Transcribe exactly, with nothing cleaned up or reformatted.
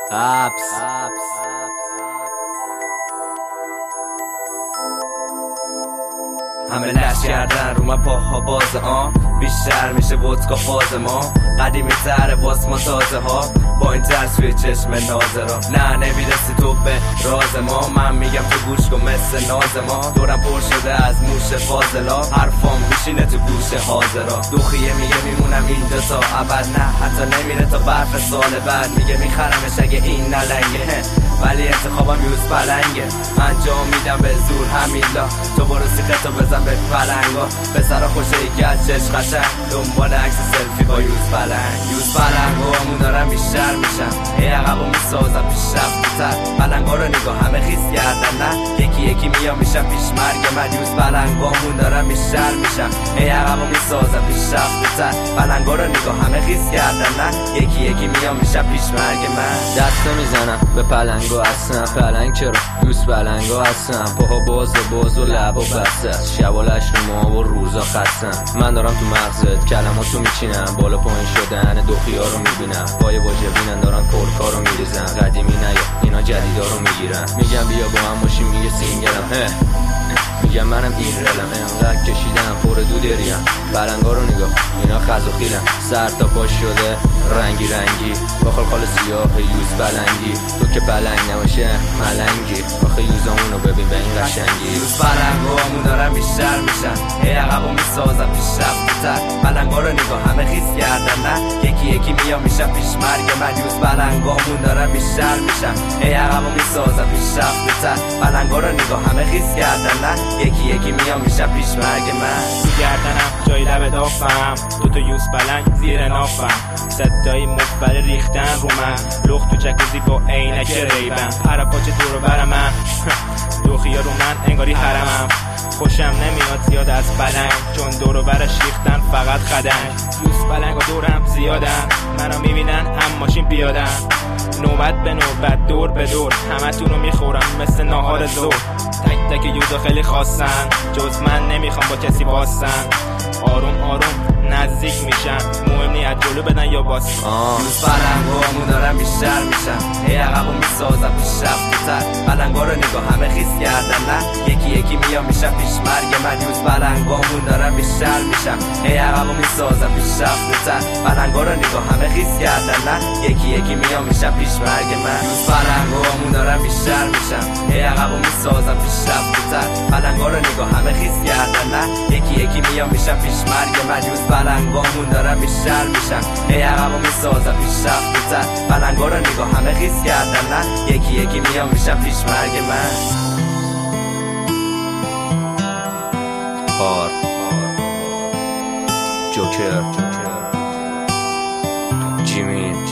اپس همه لش کردن رو من پاها باز آن بیشتر میشه ودکا فاز ما قدیمی تره باز ما تازه ها با این ترس توی چشم ناظرا نه نمیرسی تو به راز ما من میگم تو گوش کن مثل ناز ما دورم پر شده از موش فاضلا حرفام میشینه تو گوش حاضرا دوخیه میگه میمونم اینجا تا ابد نه حتی نمیره تا برف سال بعد میگه میخرمش اگه این نلنگه ولی انتخابم یوز پلنگه انجام میدم به زور همین لا تو برو سیختو بزن به پلنگا پسرا خوشه یکی از چشم قشنگ دنبال عکس سلفی با یوز پلنگ یوز پلنگو همون دارم بیشتر میشم ای عقبو میسازم پیشرفت‌تر پلنگا رو نگاه همه خیس کردن نه یکی یکی میام میشم پیش مرگ من یوز پلنگو همون دارم بیشتر میشم ای عقبو میسازم پیشرفت‌تر پلنگا رو نگاه همه خیس کردن نه یکی یکی میام میشم پیش مرگ من دستو میزنم به پلنگو هستم پلنگ چرا یوز پلنگو هستم پاها باز باز و لبا بسته است شبالش رو ما و روزا خستم من دارم تو مغزت کلماتو میچینم بالا پایین شدن دوخیا رو میبینم پای واجبینن دارن کلکا رو میریزن قدیمی نیا اینا جدیدا رو میگیرن میگم بیا با هم باشیم میگه سینگلم میگم منم این رلم انقدر کشیدم پر دودریم پلنگا رو نگاه اینا خز و خیلم سر تا پاش شده رنگی رنگی با خلخال سیاه یوز پلنگی تو که پلنگ نباشه ملنگی آخه یوزامونو ببین به این قشنگی یوز پلنگو همون دارم بیشتر میشن ای عقبو میسازم پیشرفت‌تر پلنگا رو نگاه همه خیس کردن نه یکی یکی میام میشم پیش مرگ من یوز پلنگو همون دارم بیشتر میشم ای عقبو میسازم پیشرفت‌تر پلنگا رو نگاه همه خیس کردن نه یکی یکی میام میشم پیش مرگ من تو گردنم جای لب دافم دو تا یوز پلنگ زیر نافم صدای مفبر ریختن رو من لخت تو جکوزی با عینک ریبم پر پاچه دورو بر من دوخیا رو من انگاری حرمم خوشم نمیاد زیاد از پلنگ چون دورو برش ریختن فقط خدنگ یوز پلنگ و دورم زیادن منو میبینن هم ماشین بیادن نوبت به نوبت دور به دور همه تو رو میخورم مثل ناهار زور تک تک یوزا خیلی خواستن جز من نمیخوام با کسی باستن آروم آروم نزدیک میشن مهم نی از جلو بدن یا باس یوز پلنگو همون دارم بیشتر میشم ای عقبو میسازم پیشرفت‌تر پلنگا رو نگاه همه خیس کردن نه یکی یکی میام میشم پیش مرگ من یوز پلنگو همون دارم بیشتر میشم ای عقبو میسازم پیشرفت‌تر پلنگا رو نگاه همه خیس کردن نه یکی یکی میام میشم پیش مرگ من یوز پلنگو همون دارم بیشتر میشم ای عقبو میسازم پیشرفت‌تر پلنگا رو نگاه همه خیس کردن نه یکی یکی میام میشم پیش مرگ من یوز پلنگامون دارم بیشتر میشم ای عقبو میسازم پیشرفت‌تر پلنگا رو نگاه همه خیس کردن نه یکی یکی میام میشم پیش مرگ من آر جوکر جیمی